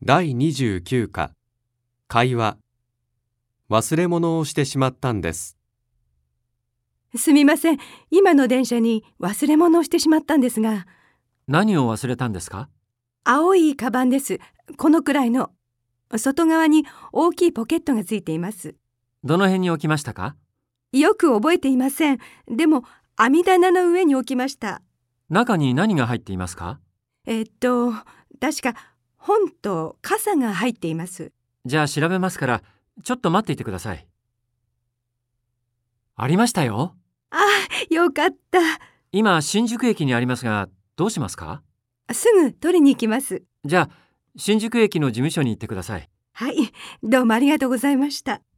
第29課、会話。忘れ物をしてしまったんです。 すみません。今の電車に忘れ物をしてしまったんですが。 何を忘れたんですか？ 青いカバンです。このくらいの。外側に大きいポケットがついています。 どの辺に置きましたか？ よく覚えていません。でも、網棚の上に置きました。 中に何が入っていますか？ 確か本と傘が入っています。 じゃあ調べますから、ちょっと待っていてください。ありましたよ。 ああ、よかった。 今、新宿駅にありますが、どうしますか？ すぐ取りに行きます。 じゃあ、新宿駅の事務所に行ってください。 はい、どうもありがとうございました。